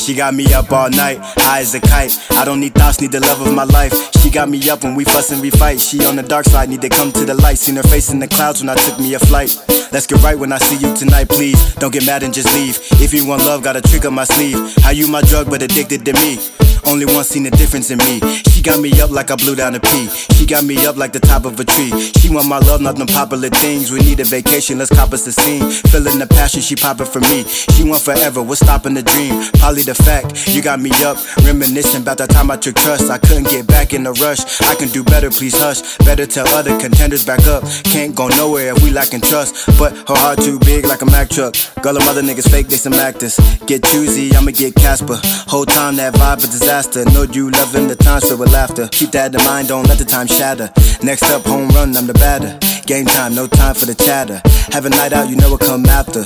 She got me up all night, high as a kite. I don't need thoughts, need the love of my life. She got me up when we fuss and we fight. She on the dark side, need to come to the light. Seen her face in the clouds when I took me a flight. Let's get right when I see you tonight, please. Don't get mad and just leave. If you want love, got a trick up my sleeve. How you my drug but addicted to me? Only one seen the difference in me. She got me up like I blew down a pea. She got me up like the top of a tree. She want my love, not them popular things. We need a vacation, let's cop us a scene. Feeling the passion, she poppin' for me. She want forever, what's stopping the dream? Probably the fact, you got me up. Reminiscing about that time I took trust. I couldn't get back in a rush. I can do better, please hush. Better tell other contenders back up. Can't go nowhere if we lacking trust. But her heart too big like a Mack truck. Girl, them other niggas fake, they some actors. Get choosy, I'ma get Casper. Whole time that vibe a disaster. Know you loving the time spent with laughter. Keep that in mind, don't let the time shatter. Next up, home run, I'm the batter. Game time, no time for the chatter. Have a night out, you know what come after.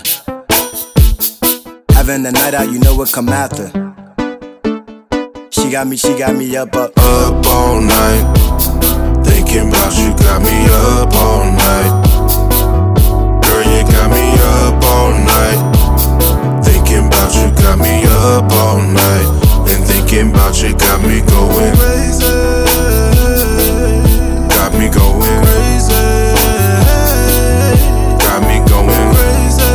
Having a night out, you know what come after. She got me up all night. Thinking about you, got me up all night. Girl, you got me up all night. Thinking about you, got me up all night. And thinking about you got me going crazy. Got me going crazy. Got me going crazy.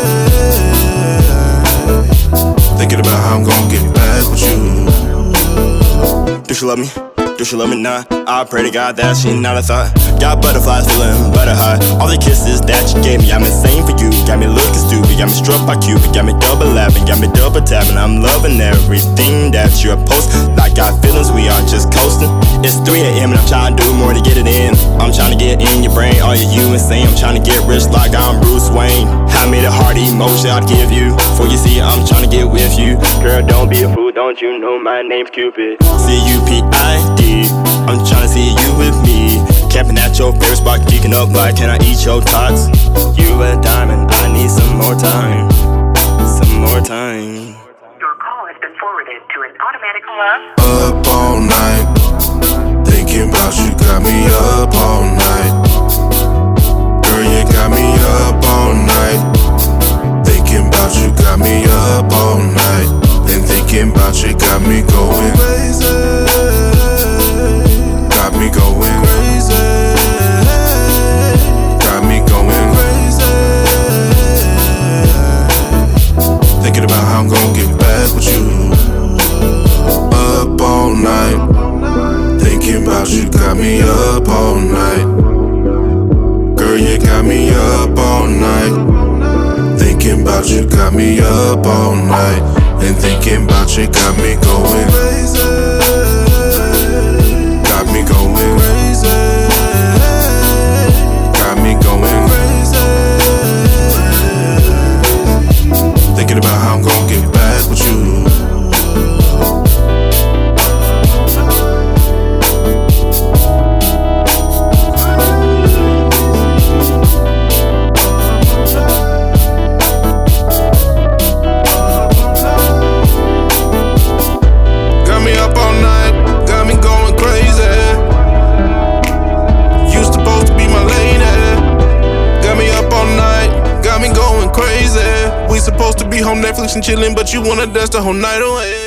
Thinking about how I'm gonna get back with you. Do she love me? Do she love me now? I pray to God that she not a thought. Got butterflies feeling butter hot. All the kisses that you gave me, I'm insane for you. Got me looking stupid, got me struck by Cupid. Got me double laughing, got me double tapping. I'm loving everything that you're posting. Like got feelings, we aren't just coasting. It's 3 a.m. and I'm trying to do more to get it in. I'm trying to get in your brain, are you insane? I'm trying to get rich like I'm Bruce Wayne. I made a heart emotion I'd give you. For you see, I'm trying to get with you. Girl, don't be a fool, don't you know my name's Cupid. C-U-P-I-D. I'm tryna see you with me. Camping at your favorite spot, geeking up like, can I eat your tots? You a diamond, I need some more time. Some more time. Your call has been forwarded to an automatic Up all night. Thinking about you, got me up all night. Girl, you got me up all night. Thinking about you, got me up all night. And thinking about you, got me going crazy. Got me going crazy. Got me going crazy. Thinking about how I'm gonna get back with you. Up all night. Thinking about you, got me up all night. Girl, you got me up all night. Thinking about you, got me up all night. And thinking about you, got me going crazy. Got me going crazy. Got me going crazy. Thinking about how I'm gonna get back with you. Got me up all night, got me going crazy. You supposed to be my lady. Got me up all night, got me going crazy. We supposed to be home Netflix and chillin', but you wanna dance the whole night away.